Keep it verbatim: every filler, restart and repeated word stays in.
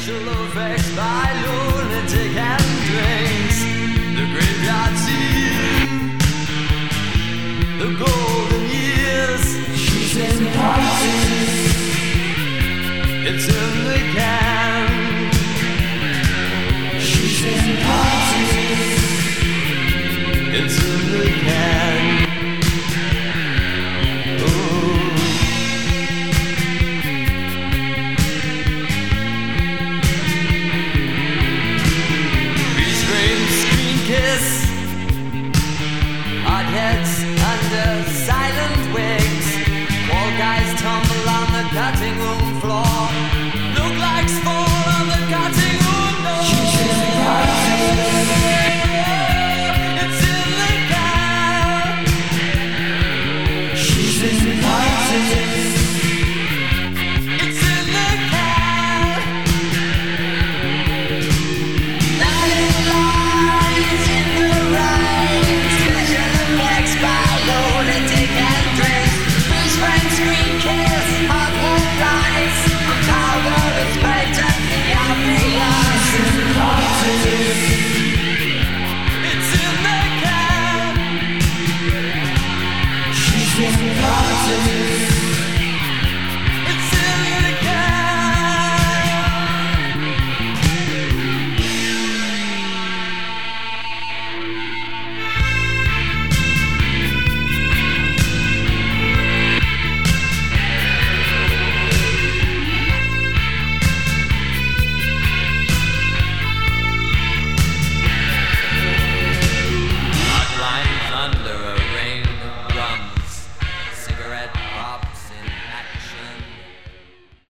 special effects by lunatic and drinks. The graveyard scene, the golden years. She's in parties. It's in the can. She's in parties. It's in the can. Hard heads under silent wigs. Wall guys tumble on the cutting room floor.